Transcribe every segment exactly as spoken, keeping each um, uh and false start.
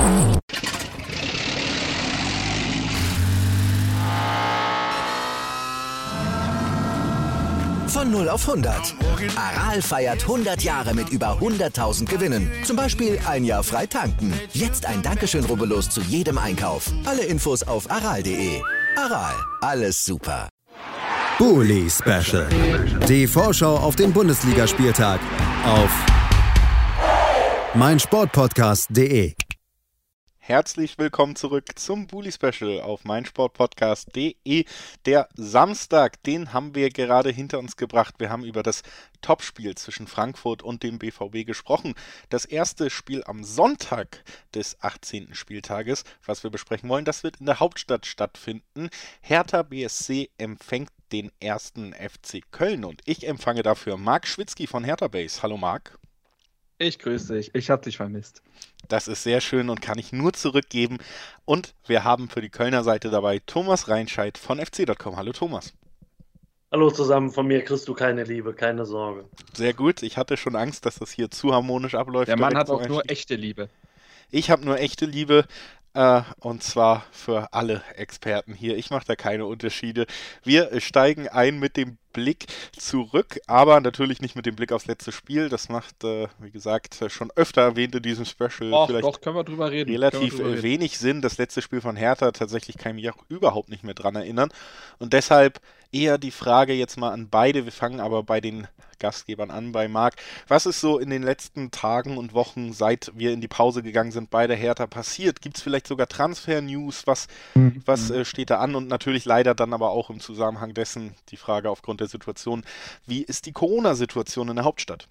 Von null auf hundert. Aral feiert hundert Jahre mit über hunderttausend Gewinnen. Zum Beispiel ein Jahr frei tanken. Jetzt ein Dankeschön, rubbellos zu jedem Einkauf. Alle Infos auf aral punkt de. Aral, alles super. Bully Special. Die Vorschau auf den Bundesligaspieltag auf meinsportpodcast punkt de. Herzlich willkommen zurück zum Bully Special auf meinsportpodcast punkt de. Der Samstag, den haben wir gerade hinter uns gebracht. Wir haben über das Topspiel zwischen Frankfurt und dem B V B gesprochen. Das erste Spiel am Sonntag des achtzehnten Spieltages, was wir besprechen wollen, das wird in der Hauptstadt stattfinden. Hertha B S C empfängt den ersten F C Köln und ich empfange dafür Marc Schwitzky von Hertha Base. Hallo Marc. Ich grüße dich. Ich habe dich vermisst. Das ist sehr schön und kann ich nur zurückgeben. Und wir haben für die Kölner Seite dabei Thomas Reinscheid von F C Punkt com. Hallo Thomas. Hallo zusammen, von mir kriegst du keine Liebe, keine Sorge. Sehr gut, ich hatte schon Angst, dass das hier zu harmonisch abläuft. Der Mann hat auch nur echte Liebe. Ich habe nur echte Liebe. Uh, und zwar für alle Experten hier. Ich mache da keine Unterschiede. Wir steigen ein mit dem Blick zurück, aber natürlich nicht mit dem Blick aufs letzte Spiel. Das macht, äh, wie gesagt, schon öfter erwähnt in diesem Special. Och, vielleicht doch, können wir drüber reden. Relativ drüber reden. wenig Sinn. Das letzte Spiel von Hertha, tatsächlich kann ich mich auch überhaupt nicht mehr dran erinnern. Und deshalb eher die Frage jetzt mal an beide. Wir fangen aber bei den Gastgebern an, bei Marc. Was ist so in den letzten Tagen und Wochen, seit wir in die Pause gegangen sind, bei der Hertha passiert? Gibt es vielleicht sogar Transfer-News? Was, mhm. was äh, steht da an? Und natürlich leider dann aber auch im Zusammenhang dessen die Frage aufgrund der Situation, wie ist die Corona-Situation in der Hauptstadt?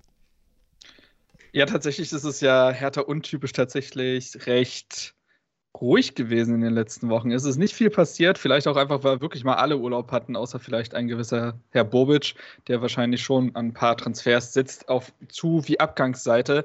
Ja, tatsächlich ist es ja Hertha untypisch tatsächlich recht ruhig gewesen in den letzten Wochen. Es ist nicht viel passiert, vielleicht auch einfach, weil wirklich mal alle Urlaub hatten, außer vielleicht ein gewisser Herr Bobic, der wahrscheinlich schon an ein paar Transfers sitzt, auf Zu- wie Abgangsseite.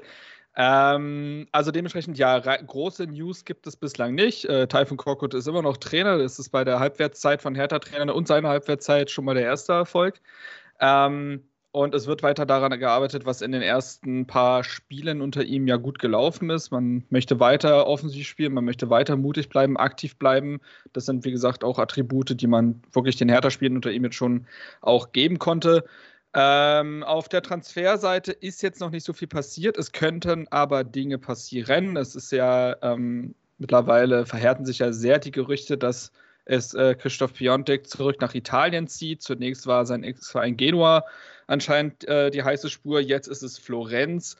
Ähm, also dementsprechend, ja, re- große News gibt es bislang nicht. Äh, Tayfun Korkut ist immer noch Trainer, das ist bei der Halbwertszeit von Hertha-Trainern und seiner Halbwertszeit schon mal der erste Erfolg. Ähm, Und es wird weiter daran gearbeitet, was in den ersten paar Spielen unter ihm ja gut gelaufen ist. Man möchte weiter offensiv spielen, man möchte weiter mutig bleiben, aktiv bleiben. Das sind, wie gesagt, auch Attribute, die man wirklich den Hertha-Spielen unter ihm jetzt schon auch geben konnte. Ähm, auf der Transferseite ist jetzt noch nicht so viel passiert. Es könnten aber Dinge passieren. Es ist ja ähm, mittlerweile verhärten sich ja sehr die Gerüchte, dass es äh, Christoph Piontek zurück nach Italien zieht. Zunächst war sein Ex-Verein Genua anscheinend äh, die heiße Spur, jetzt ist es Florenz.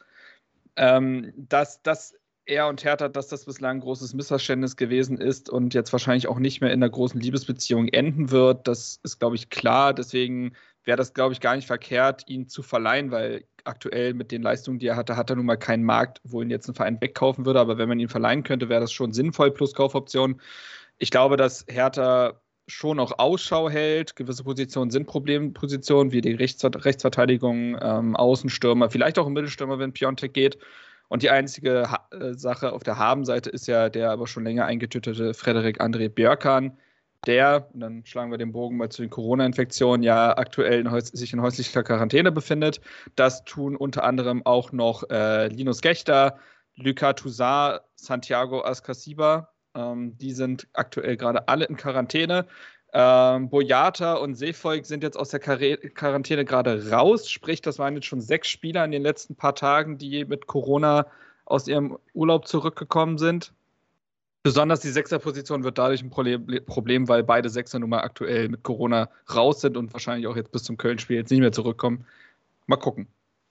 Ähm, dass, dass er und Hertha, dass das bislang ein großes Missverständnis gewesen ist und jetzt wahrscheinlich auch nicht mehr in einer großen Liebesbeziehung enden wird, das ist, glaube ich, klar. Deswegen wäre das, glaube ich, gar nicht verkehrt, ihn zu verleihen, weil aktuell mit den Leistungen, die er hatte, hat er nun mal keinen Markt, wo ihn jetzt ein Verein wegkaufen würde. Aber wenn man ihn verleihen könnte, wäre das schon sinnvoll, plus Kaufoption. Ich glaube, dass Hertha schon auch Ausschau hält. Gewisse Positionen sind Problempositionen, wie die Rechts- Rechtsverteidigung, ähm, Außenstürmer, vielleicht auch ein Mittelstürmer, wenn Piontek geht. Und die einzige ha- äh, Sache auf der Habenseite ist ja der aber schon länger eingetütete Frederik André Björkan, der, und dann schlagen wir den Bogen mal zu den Corona-Infektionen, ja aktuell in häus- sich in häuslicher Quarantäne befindet. Das tun unter anderem auch noch äh, Linus Gächter, Lucas Toussaint, Santiago Ascasiba. Ähm, die sind aktuell gerade alle in Quarantäne. Ähm, Boyata und Seefolk sind jetzt aus der Quar- Quarantäne gerade raus. Sprich, das waren jetzt schon sechs Spieler in den letzten paar Tagen, die mit Corona aus ihrem Urlaub zurückgekommen sind. Besonders die Sechserposition wird dadurch ein Problem, weil beide Sechser nun mal aktuell mit Corona raus sind und wahrscheinlich auch jetzt bis zum Köln-Spiel jetzt nicht mehr zurückkommen. Mal gucken.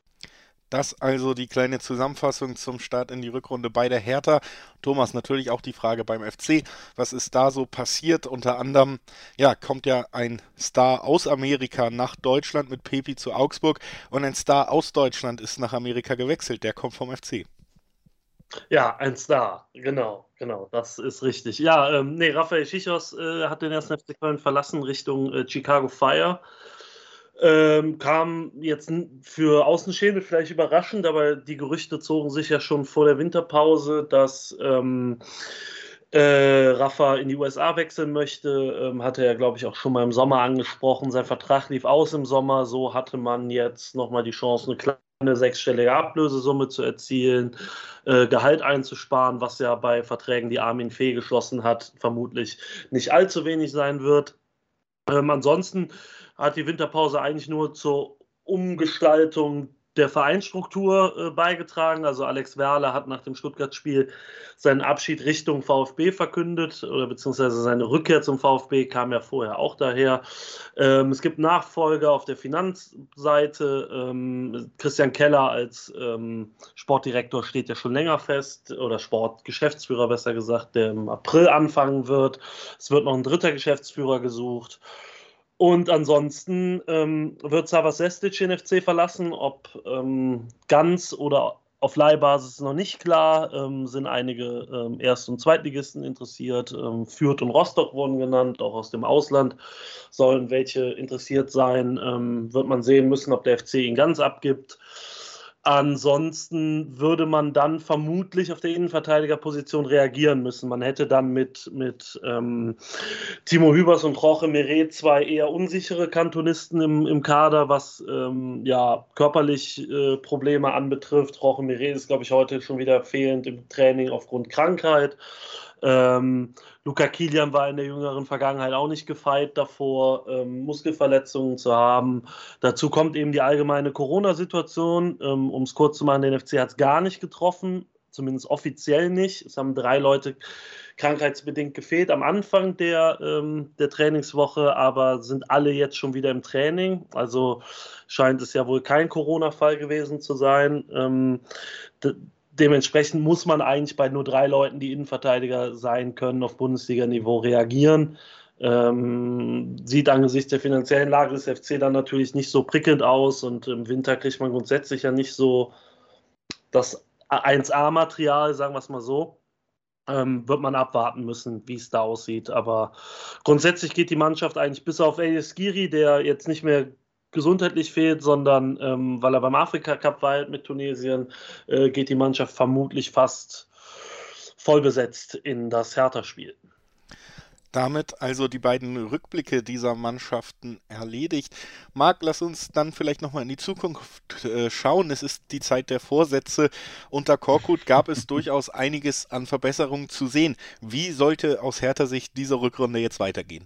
Das also die kleine Zusammenfassung zum Start in die Rückrunde bei der Hertha. Thomas, natürlich auch die Frage beim F C. Was ist da so passiert? Unter anderem, ja, kommt ja ein Star aus Amerika nach Deutschland mit Pepi zu Augsburg und ein Star aus Deutschland ist nach Amerika gewechselt. Der kommt vom F C. Ja, ein Star, genau, genau, das ist richtig. Ja, ähm, nee, Rafael Schichos äh, hat den ersten F C Köln verlassen Richtung äh, Chicago Fire. Ähm, kam jetzt für Außenstehende vielleicht überraschend, aber die Gerüchte zogen sich ja schon vor der Winterpause, dass ähm, äh, Rafa in die U S A wechseln möchte. Ähm, hatte er, glaube ich, auch schon mal im Sommer angesprochen. Sein Vertrag lief aus im Sommer, so hatte man jetzt nochmal die Chance, eine eine sechsstellige Ablösesumme zu erzielen, äh, Gehalt einzusparen, was ja bei Verträgen, die Armin Fee geschlossen hat, vermutlich nicht allzu wenig sein wird. Ähm, ansonsten hat die Winterpause eigentlich nur zur Umgestaltung der Vereinsstruktur äh, beigetragen. Also Alex Werle hat nach dem Stuttgart-Spiel seinen Abschied Richtung VfB verkündet, oder beziehungsweise seine Rückkehr zum VfB kam ja vorher auch daher. Ähm, es gibt Nachfolger auf der Finanzseite. Ähm, Christian Keller als ähm, Sportdirektor steht ja schon länger fest, oder Sportgeschäftsführer besser gesagt, der im April anfangen wird. Es wird noch ein dritter Geschäftsführer gesucht. Und ansonsten ähm, wird Savas Sestic den F C verlassen, ob ähm, ganz oder auf Leihbasis noch nicht klar, ähm, sind einige ähm, Erst- und Zweitligisten interessiert, ähm, Fürth und Rostock wurden genannt, auch aus dem Ausland sollen welche interessiert sein, ähm, wird man sehen müssen, ob der F C ihn ganz abgibt. Ansonsten würde man dann vermutlich auf der Innenverteidigerposition reagieren müssen. Man hätte dann mit, mit ähm, Timo Hübers und Jorge Meret zwei eher unsichere Kantonisten im, im Kader, was ähm, ja, körperlich äh, Probleme anbetrifft. Jorge Meret ist, glaube ich, heute schon wieder fehlend im Training aufgrund Krankheit. Ähm, Luca Kilian war in der jüngeren Vergangenheit auch nicht gefeit davor, ähm, Muskelverletzungen zu haben. Dazu kommt eben die allgemeine Corona-Situation. Ähm, um es kurz zu machen, den F C hat es gar nicht getroffen, zumindest offiziell nicht. Es haben drei Leute krankheitsbedingt gefehlt am Anfang der, ähm, der Trainingswoche, aber sind alle jetzt schon wieder im Training. Also scheint es ja wohl kein Corona-Fall gewesen zu sein. Ähm, d- Dementsprechend muss man eigentlich bei nur drei Leuten, die Innenverteidiger sein können, auf Bundesliga-Niveau reagieren. Ähm, sieht angesichts der finanziellen Lage des F C dann natürlich nicht so prickelnd aus, und im Winter kriegt man grundsätzlich ja nicht so das eins A-Material, sagen wir es mal so. Ähm, wird man abwarten müssen, wie es da aussieht. Aber grundsätzlich geht die Mannschaft eigentlich bis auf Elias Giri, der jetzt nicht mehr gesundheitlich fehlt, sondern ähm, weil er beim Afrika-Cup weilt mit Tunesien, äh, geht die Mannschaft vermutlich fast voll besetzt in das Hertha-Spiel. Damit also die beiden Rückblicke dieser Mannschaften erledigt. Marc, lass uns dann vielleicht nochmal in die Zukunft äh, schauen. Es ist die Zeit der Vorsätze. Unter Korkut gab es durchaus einiges an Verbesserungen zu sehen. Wie sollte aus Hertha Sicht diese Rückrunde jetzt weitergehen?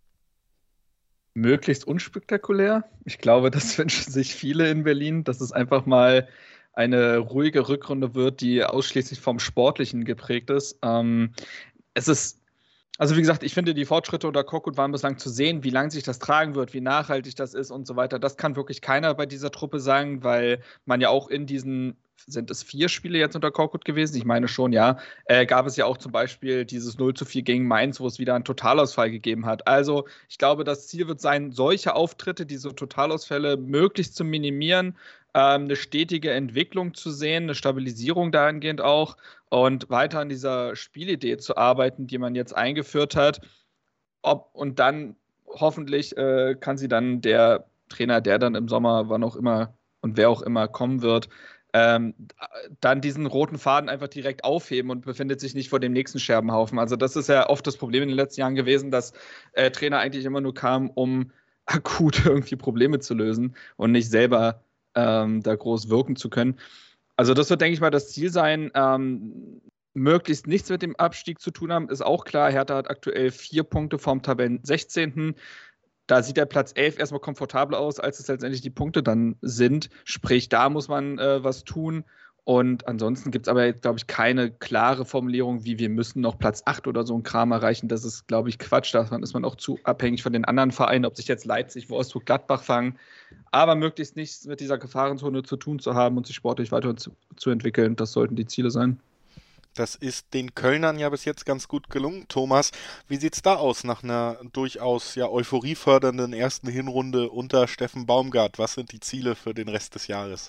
Möglichst unspektakulär. Ich glaube, das wünschen sich viele in Berlin, dass es einfach mal eine ruhige Rückrunde wird, die ausschließlich vom Sportlichen geprägt ist. Ähm, es ist, also wie gesagt, ich finde, die Fortschritte unter Korkut waren bislang zu sehen, wie lange sich das tragen wird, wie nachhaltig das ist und so weiter. Das kann wirklich keiner bei dieser Truppe sagen, weil man ja auch in diesen, sind es vier Spiele jetzt unter Korkut gewesen? Ich meine schon, ja. Äh, gab es ja auch zum Beispiel dieses null zu vier gegen Mainz, wo es wieder einen Totalausfall gegeben hat. Also ich glaube, das Ziel wird sein, solche Auftritte, diese Totalausfälle möglichst zu minimieren, ähm, eine stetige Entwicklung zu sehen, eine Stabilisierung dahingehend auch und weiter an dieser Spielidee zu arbeiten, die man jetzt eingeführt hat. Ob, und dann hoffentlich äh, kann sie dann der Trainer, der dann im Sommer, wann auch immer und wer auch immer kommen wird, Ähm, dann diesen roten Faden einfach direkt aufheben und befindet sich nicht vor dem nächsten Scherbenhaufen. Also das ist ja oft das Problem in den letzten Jahren gewesen, dass äh, Trainer eigentlich immer nur kamen, um akut irgendwie Probleme zu lösen und nicht selber ähm, da groß wirken zu können. Also das wird, denke ich mal, das Ziel sein. Ähm, möglichst nichts mit dem Abstieg zu tun haben, ist auch klar. Hertha hat aktuell vier Punkte vom Tabellen sechzehnten Da sieht der Platz elf erstmal komfortabler aus, als es letztendlich die Punkte dann sind. Sprich, da muss man äh, was tun. Und ansonsten gibt es aber jetzt, glaube ich, keine klare Formulierung, wie wir müssen noch Platz acht oder so ein Kram erreichen. Das ist, glaube ich, Quatsch. Davon ist man auch zu abhängig von den anderen Vereinen, ob sich jetzt Leipzig, Wolfsburg, Gladbach fangen. Aber möglichst nichts mit dieser Gefahrenzone zu tun zu haben und sich sportlich weiter zu, zu entwickeln. Das sollten die Ziele sein. Das ist den Kölnern ja bis jetzt ganz gut gelungen. Thomas, wie sieht's da aus nach einer durchaus ja euphoriefördernden ersten Hinrunde unter Steffen Baumgart? Was sind die Ziele für den Rest des Jahres?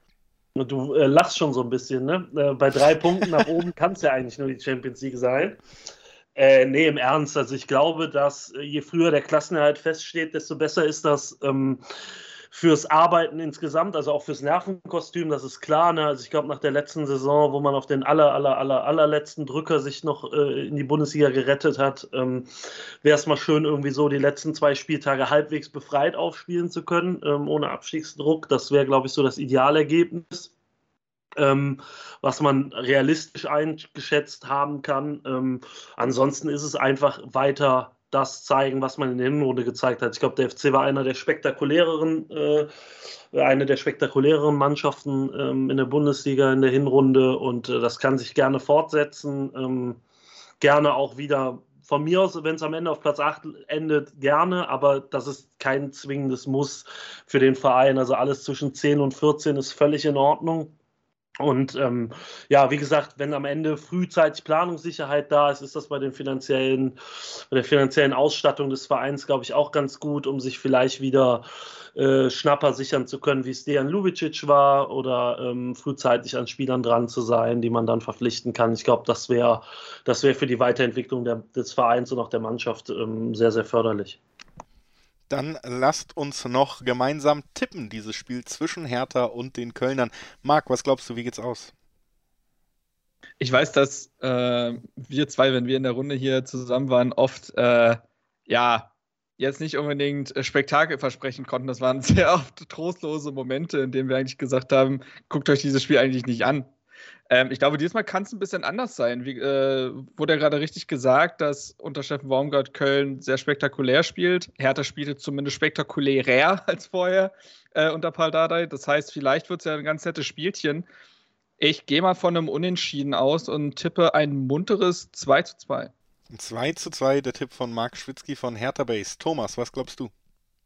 Du äh, lachst schon so ein bisschen, ne? Äh, bei drei Punkten nach oben kann es ja eigentlich nur die Champions League sein. Äh, nee, im Ernst. Also ich glaube, dass äh, je früher der Klassenerhalt feststeht, desto besser ist das ähm, fürs Arbeiten insgesamt, also auch fürs Nervenkostüm, das ist klar. Ne? Also ich glaube, nach der letzten Saison, wo man auf den aller, aller, aller, allerletzten Drücker sich noch äh, in die Bundesliga gerettet hat, ähm, wäre es mal schön, irgendwie so die letzten zwei Spieltage halbwegs befreit aufspielen zu können, ähm, ohne Abstiegsdruck. Das wäre, glaube ich, so das Idealergebnis. Ähm, was man realistisch eingeschätzt haben kann. Ähm, ansonsten ist es einfach weiter das zeigen, was man in der Hinrunde gezeigt hat. Ich glaube, der F C war einer der spektakuläreren, äh, eine der spektakuläreren Mannschaften ähm, in der Bundesliga in der Hinrunde und äh, das kann sich gerne fortsetzen. Ähm, gerne auch wieder von mir aus, wenn es am Ende auf Platz acht endet, gerne, aber das ist kein zwingendes Muss für den Verein. Also alles zwischen zehn und vierzehn ist völlig in Ordnung. Und ähm, ja, wie gesagt, wenn am Ende frühzeitig Planungssicherheit da ist, ist das bei den finanziellen, bei der finanziellen Ausstattung des Vereins, glaube ich, auch ganz gut, um sich vielleicht wieder äh, Schnapper sichern zu können, wie es Dejan Ljubicic war, oder ähm, frühzeitig an Spielern dran zu sein, die man dann verpflichten kann. Ich glaube, das wäre das wäre für die Weiterentwicklung der, des Vereins und auch der Mannschaft ähm, sehr, sehr förderlich. Dann lasst uns noch gemeinsam tippen, dieses Spiel zwischen Hertha und den Kölnern. Marc, was glaubst du, wie geht's aus? Ich weiß, dass äh, wir zwei, wenn wir in der Runde hier zusammen waren, oft äh, ja jetzt nicht unbedingt Spektakel versprechen konnten. Das waren sehr oft trostlose Momente, in denen wir eigentlich gesagt haben, guckt euch dieses Spiel eigentlich nicht an. Ähm, ich glaube, diesmal kann es ein bisschen anders sein. Wie, äh, wurde ja gerade richtig gesagt, dass unter Steffen Baumgart Köln sehr spektakulär spielt. Hertha spielte zumindest spektakulärer als vorher äh, unter Paul Dardai. Das heißt, vielleicht wird es ja ein ganz nettes Spielchen. Ich gehe mal von einem Unentschieden aus und tippe ein munteres zwei zu zwei. zwei zu zwei, der Tipp von Marc Schwitzky von Hertha Base. Thomas, was glaubst du?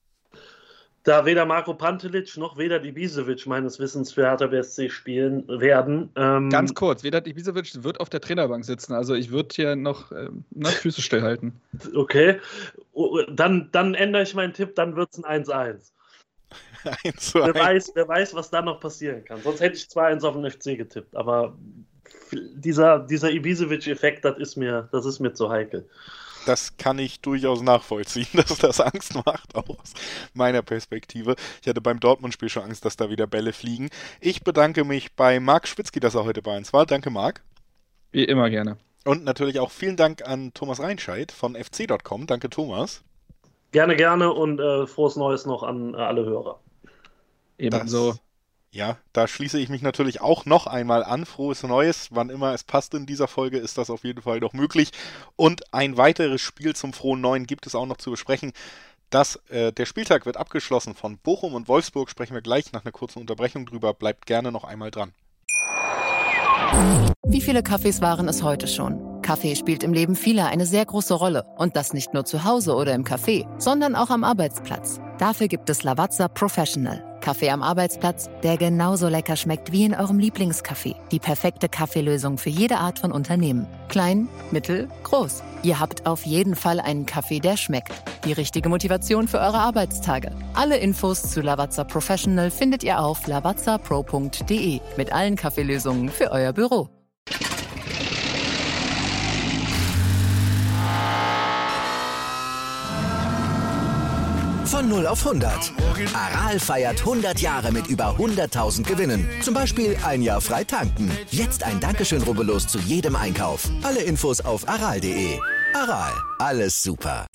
Da weder Marko Pantelic noch weder Ibisevic meines Wissens für Hertha B S C spielen werden. Ähm, Ganz kurz, weder Ibisevic wird auf der Trainerbank sitzen. Also ich würde hier noch ähm, ne, Füße stillhalten. Okay, dann, dann ändere ich meinen Tipp, dann wird es ein eins eins. eins zu eins. Wer weiß, wer weiß, was da noch passieren kann. Sonst hätte ich zwei eins auf den F C getippt. Aber dieser, dieser Ibisevic-Effekt, das ist mir, das ist mir zu heikel. Das kann ich durchaus nachvollziehen, dass das Angst macht, auch aus meiner Perspektive. Ich hatte beim Dortmund-Spiel schon Angst, dass da wieder Bälle fliegen. Ich bedanke mich bei Marc Schwitzky, dass er heute bei uns war. Danke, Marc. Wie immer gerne. Und natürlich auch vielen Dank an Thomas Reinscheid von F C Punkt com. Danke, Thomas. Gerne, gerne und äh, frohes Neues noch an äh, alle Hörer. Ebenso. Das, ja, da schließe ich mich natürlich auch noch einmal an. Frohes Neues, wann immer es passt in dieser Folge, ist das auf jeden Fall noch möglich. Und ein weiteres Spiel zum frohen Neuen gibt es auch noch zu besprechen. Das, äh, der Spieltag wird abgeschlossen von Bochum und Wolfsburg. Sprechen wir gleich nach einer kurzen Unterbrechung drüber. Bleibt gerne noch einmal dran. Wie viele Kaffees waren es heute schon? Kaffee spielt im Leben vieler eine sehr große Rolle. Und das nicht nur zu Hause oder im Café, sondern auch am Arbeitsplatz. Dafür gibt es Lavazza Professional. Kaffee am Arbeitsplatz, der genauso lecker schmeckt wie in eurem Lieblingscafé. Die perfekte Kaffeelösung für jede Art von Unternehmen. Klein, mittel, groß. Ihr habt auf jeden Fall einen Kaffee, der schmeckt. Die richtige Motivation für eure Arbeitstage. Alle Infos zu Lavazza Professional findet ihr auf lavazza pro punkt de mit allen Kaffeelösungen für euer Büro. Von null auf hundert. Aral feiert hundert Jahre mit über hunderttausend Gewinnen. Zum Beispiel ein Jahr frei tanken. Jetzt ein Dankeschön, rubbellos zu jedem Einkauf. Alle Infos auf aral punkt de. Aral, alles super.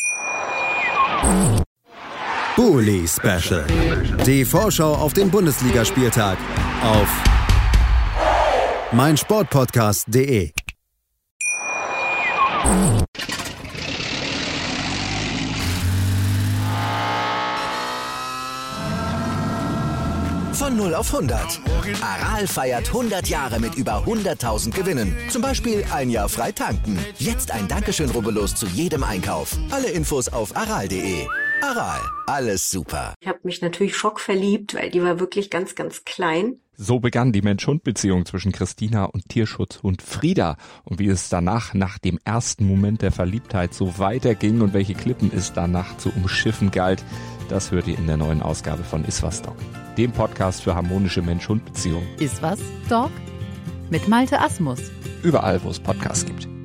Bully Special. Die Vorschau auf den Bundesligaspieltag auf meinsportpodcast punkt de. Von null auf hundert. Aral feiert hundert Jahre mit über hunderttausend Gewinnen. Zum Beispiel ein Jahr frei tanken. Jetzt ein Dankeschön, rubbellos zu jedem Einkauf. Alle Infos auf aral punkt de. Aral, alles super. Ich habe mich natürlich schockverliebt, weil die war wirklich ganz, ganz klein. So begann die Mensch-Hund-Beziehung zwischen Christina und Tierschutzhund Frieda. Und wie es danach, nach dem ersten Moment der Verliebtheit, so weiterging und welche Klippen es danach zu umschiffen galt, das hört ihr in der neuen Ausgabe von Iswas Dog, dem Podcast für harmonische Mensch-Hund-Beziehungen. Iswas Dog? Mit Malte Asmus. Überall, wo es Podcasts gibt.